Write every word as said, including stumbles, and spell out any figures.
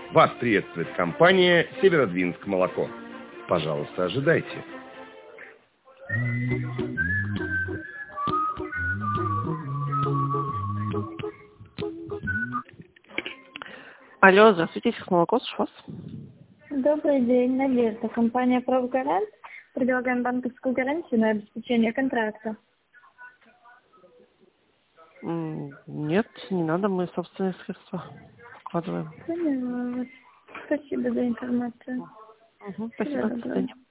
Вас приветствует компания «Северодвинск молоко». Пожалуйста, ожидайте. Алло, здравствуйте, молоко, слышу вас. Добрый день, Надежда. Компания «Правгарант». Предлагаем банковскую гарантию на обеспечение контракта. Нет, не надо, мы собственные средства вкладываем. Поняла вас. Спасибо за информацию. Угу, спасибо, до свидания.